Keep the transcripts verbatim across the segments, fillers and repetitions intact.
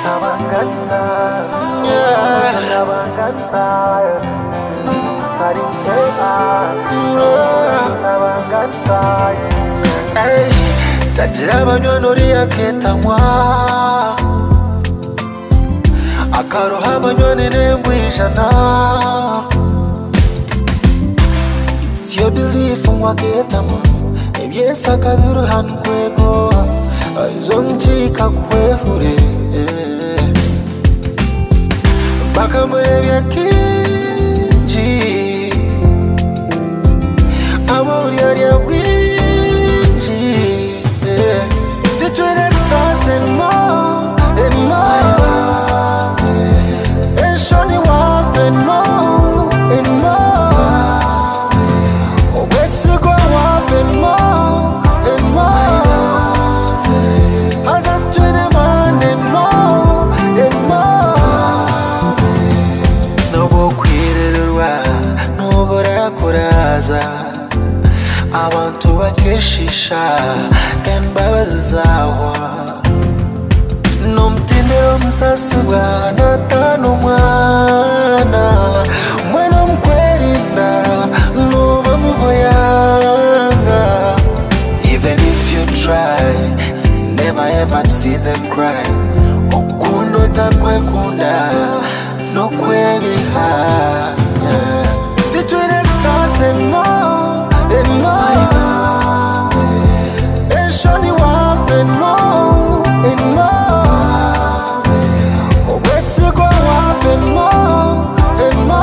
Utabanganza, utabanganza, taringeha, utabanganza. Hey, tagira abanywanuri aketanywa, akaroha abanywane nembwijana. It's your belief ngwaketanywa, ebyesa kabiruhana kwego, izo mchika kwehure. Baka murebye kinji, amori ariya winji. Titwene sase mo, enmo, enshoni wape enmo, enmo. Obesigwa wape enmo, enmo. Azatwene man enmo, enmo. Nobo kwirerwa, nobo rakuraza. Abantu bakeshisha embabazi zawe nomtindiro musasibwa natano mwana mwana mkwerinda nuba muboyanga. Even if you try, never ever see them cry. Okundo takwekunda nokwebiha. Titwine sase mo enmo, enshoni wape enmo, enmo. Obesigwa wape enmo, enmo.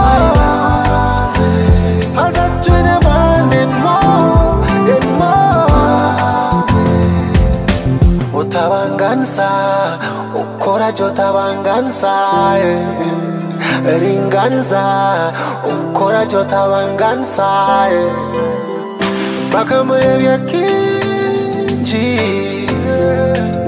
Azatwine man enmo, enmo. Utabanganza, ukora jo tabanganza. Ringanza, ukora jo tabanganza. Baka murebye kinji.